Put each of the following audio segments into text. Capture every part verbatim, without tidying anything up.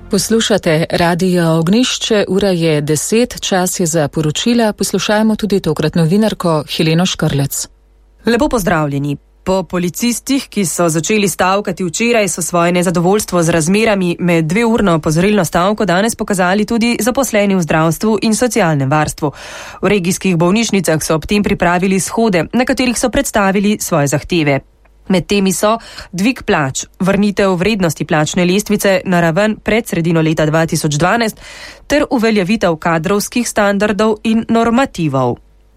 Poslušate Radio Ognjišče, ura je deset, čas je za poročila, poslušajmo tudi tokrat novinarko Heleno Škrlec. Lepo pozdravljeni. Po policistih, ki so začeli stavkati včeraj, so svoje nezadovoljstvo z razmerami med dveurno opozorilno stavko danes pokazali tudi zaposleni v zdravstvu in socialnem varstvu. V regijskih bolnišnicah so ob tem pripravili shode, na katerih so predstavili svoje zahteve. Med temi so dvig plač, vrnitev vrednosti plačne lestvice na raven pred sredino leta dva tisoč dvanajst ter uveljavitev kadrovskih standardov in normativov.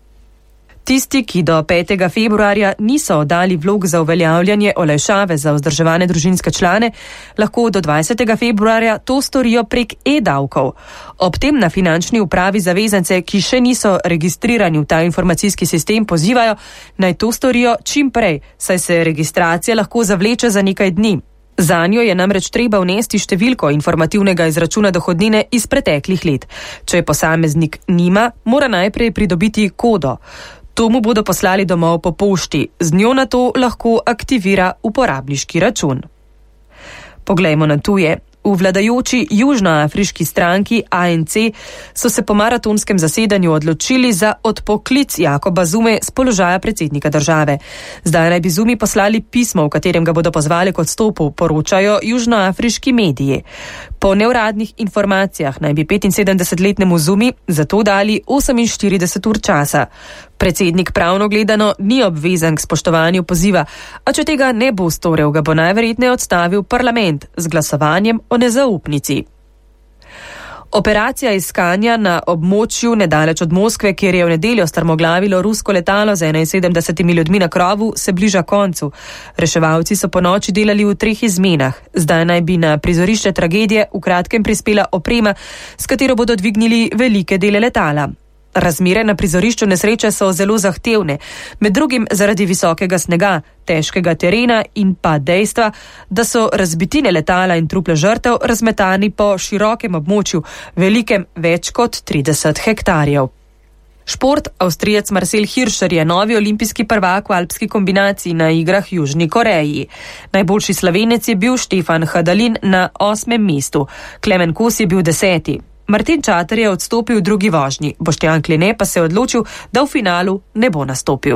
Tisti, ki do petega februarja niso oddali vlog za uveljavljanje olajšave za vzdrževane družinske člane, lahko do dvajsetega februarja to storijo prek e-davkov. Ob tem na finančni upravi zavezance, ki še niso registrirani v ta informacijski sistem, pozivajo, naj to storijo čim prej, saj se registracija lahko zavleče za nekaj dni. Zanjo je namreč treba vnesti številko informativnega izračuna dohodnine iz preteklih let. Če je posameznik nima, mora najprej pridobiti kodo. To mu bodo poslali domov po pošti, z njo na to lahko aktivira uporabniški račun. Poglejmo na tuje. V vladajoči južnoafriški stranki A N C so se po maratonskem zasedanju odločili za odpoklic Jacoba Zume z položaja predsednika države. Zdaj naj bi Zumi poslali pismo, v katerem ga bodo pozvali k odstopu, poročajo južnoafriški mediji. Po neuradnih informacijah naj bi petinsedemdesetletnemu Zumi zato dali oseminštirideset ur časa. Predsednik pravno gledano ni obvezan k spoštovanju poziva, a če tega ne bo storil, ga bo najverjetneje odstavil parlament z glasovanjem o nezaupnici. Operacija iskanja na območju nedaleč od Moskve, kjer je v nedeljo strmoglavilo rusko letalo z enainsedemdesetimi ljudmi na krovu, se bliža koncu. Reševalci so ponoči delali v treh izmenah. Zdaj naj bi na prizorišče tragedije v kratkem prispela oprema, s katero bodo dvignili velike dele letala. Razmere na prizorišču nesreče so zelo zahtevne, med drugim zaradi visokega snega, težkega terena in pa dejstva, da so razbitine letala in truple žrtev razmetani po širokem območju, velikem več kot trideset hektarjev. Šport. Avstrijec Marcel Hirscher je novi olimpijski prvak v alpski kombinaciji na igrah v Južni Koreji. Najboljši Slovenec je bil Štefan Hadalin na osmem mestu, Klemen Kos je bil deseti. Martin Čater je odstopil v drugi vožnji, Boštjan Kline pa se je odločil, da v finalu ne bo nastopil.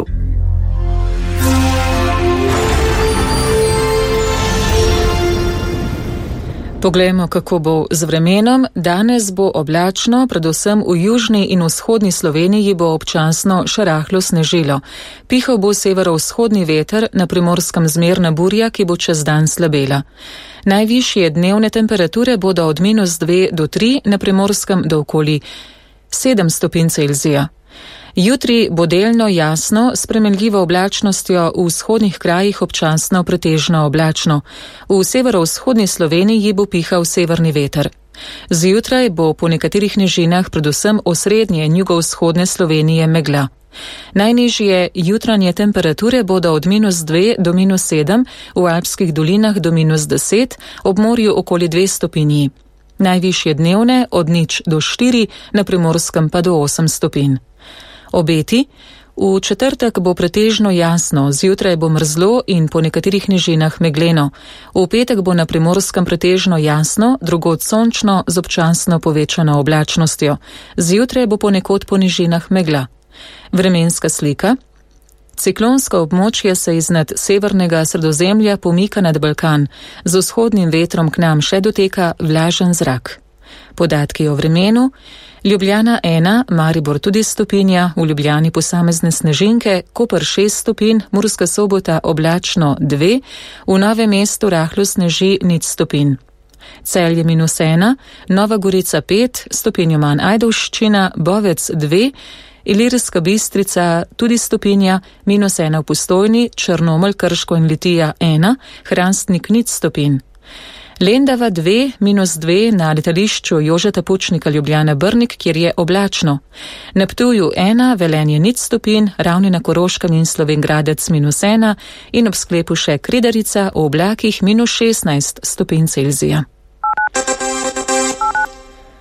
Poglejmo, kako bo z vremenom. Danes bo oblačno, predvsem v južni in vzhodni Sloveniji bo občasno še rahlo snežilo. Pihal bo severovzhodni veter, na Primorskem zmerna burja, ki bo čez dan slabela. Najvišje dnevne temperature bodo od minus dve do tri, na Primorskem do okoli sedem stopinj Celzija. Jutri bo delno jasno, s spremenljivo oblačnostjo, v vzhodnih krajih občasno pretežno oblačno. V severovzhodni Sloveniji bo pihal severni veter. Zjutraj bo po nekaterih nižinah, predvsem osrednje in jugovzhodne Slovenije, megla. Najnižje jutranje temperature bodo od minus dve do minus sedem, v alpskih dolinah do minus deset, ob morju okoli dve stopinji. Najvišje dnevne od nič do štiri, na Primorskem pa do osem stopinj. Obeti. V četrtek bo pretežno jasno, zjutraj bo mrzlo in po nekaterih nižinah megleno. V petek bo na Primorskem pretežno jasno, drugod sončno z občasno povečano oblačnostjo. Zjutraj bo ponekod po nižinah megla. Vremenska slika. Ciklonsko območje se iznad severnega Sredozemlja pomika nad Balkan. Z vzhodnim vetrom k nam še doteka vlažen zrak. Podatki o vremenu. Ljubljana ena, Maribor tudi stopinja, v Ljubljani posamezne snežinke, Koper šest stopinj, Murska Sobota oblačno dve, v Novem mestu rahlo sneži nič stopinj. Celje minus ena, Nova Gorica pet, stopinjo manj Ajdovščina, Bovec dve, Ilirska Bistrica tudi stopinja, minus ena v Postojni, Črnomelj, Krško in Litija ena, Hrastnik nič stopinj. Lendava dve, minus dve na letališču Jožeta Pučnika Ljubljana Brnik, kjer je oblačno. Na Ptuju ena, Velenje nič stopinj, Ravni na Koroškem in Slovenj Gradec minus ena in ob sklepu še Kridarica v oblakih minus šestnajst stopinj Celzija.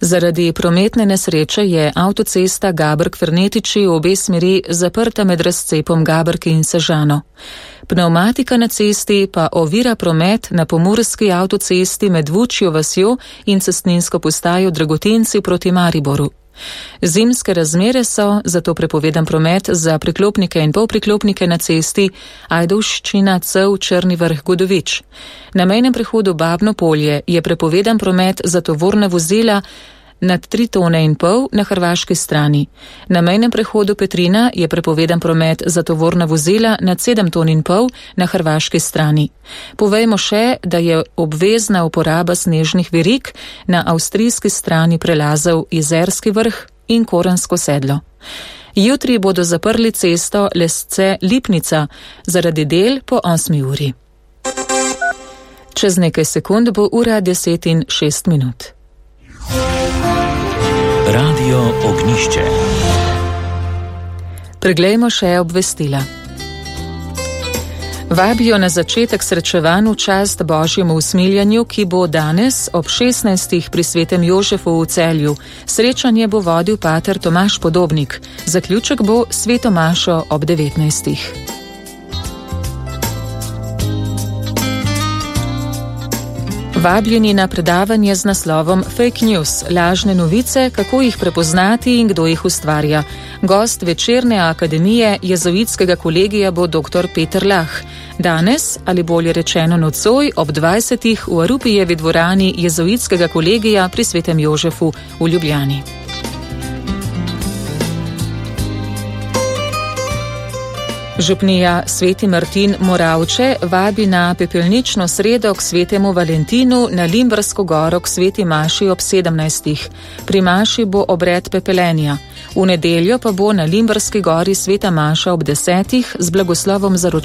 Zaradi prometne nesreče je avtocesta Gabrk-Fernetiči v obe smeri zaprta med razcepom Gabrki in Sežano. Pneumatika na cesti pa ovira promet na pomurski avtocesti med Vučjo vasjo in cestninsko postajo Dragotinci proti Mariboru. Zimske razmere so, zato prepovedan promet za priklopnike in polpriklopnike na cesti Ajdovščina, Cev, Črni vrh, Godovič. Na mejnem prehodu Babno polje je prepovedan promet za tovorna vozila nad tri tone in pol na hrvaški strani. Na mejnem prehodu Petrina je prepovedan promet za tovorna vozila nad sedem ton in pol na hrvaški strani. Povejmo še, da je obvezna uporaba snežnih verig na avstrijski strani prelazov Jezerski vrh in Korensko sedlo. Jutri bodo zaprli cesto Lesce-Lipnica zaradi del po osmi uri. Čez nekaj sekund bo ura deset in šest minut. Radio Ognišče. Preglejmo še obvestila. Vabijo na začetek srečevanj v čast Božjemu usmiljanju, ki bo danes ob šestnajstih pri Svetem Jožefu v Celju. Srečanje bo vodil pater Tomaž Podobnik. Zaključek bo sveto mašo ob devetnajstih. Vabljeni na predavanje z naslovom Fake News, lažne novice, kako jih prepoznati in kdo jih ustvarja. Gost večerne akademije jezuitskega kolegija bo dr. Peter Lah. Danes, ali bolje rečeno nocoj, ob dvajsetih v Arupijevi dvorani jezuitskega kolegija pri Svetem Jožefu v Ljubljani. Župnija Sveti Martin Moravče vabi na pepelnično sredo k Svetemu Valentinu na Limbarsko goro k Sveti maši ob sedemnajstih. Pri maši bo obred pepelenja. V nedeljo pa bo na Limbarski gori Sveta maša ob desetih z blagoslovom za